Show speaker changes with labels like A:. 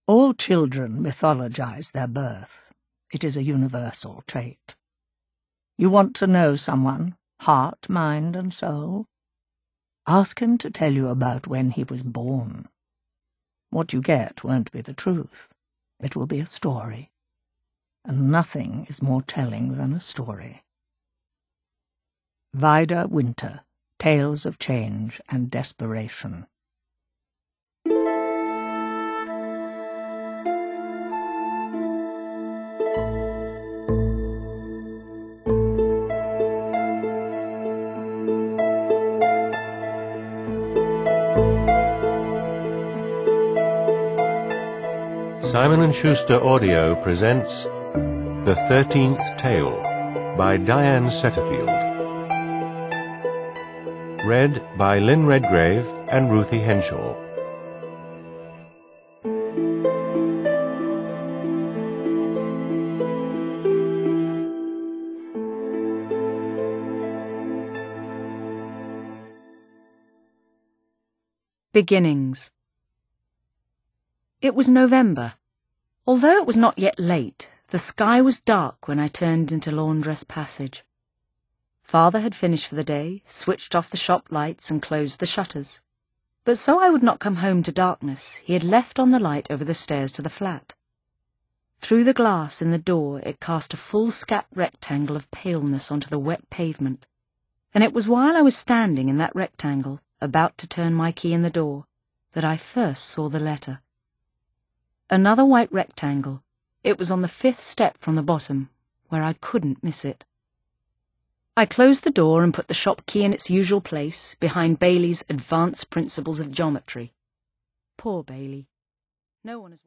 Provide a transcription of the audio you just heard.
A: All children mythologize their birth. It is a universal trait. You want to know someone, heart, mind, and soul? Ask him to tell you about when he was born. What you get won't be the truth. It will be a story. And nothing is more telling than a story. Vida Winter, Tales of Change and Desperation.
B: Simon & Schuster Audio presents The 13th Tale by Diane Setterfield. Read by Lynn Redgrave and Ruthie Henshaw.
C: Beginnings. It was November. Although it was not yet late, the sky was dark when I turned into Laundress Passage. Father had finished for the day, switched off the shop lights and closed the shutters. But so I would not come home to darkness, he had left on the light over the stairs to the flat. Through the glass in the door it cast a full-scap rectangle of paleness onto the wet pavement, and it was while I was standing in that rectangle, about to turn my key in the door, that I first saw the letter. Another white rectangle. It was on the 5th step from the bottom, where I couldn't miss it. I closed the door and put the shop key in its usual place, behind Bailey's Advanced Principles of Geometry. Poor Bailey. No one has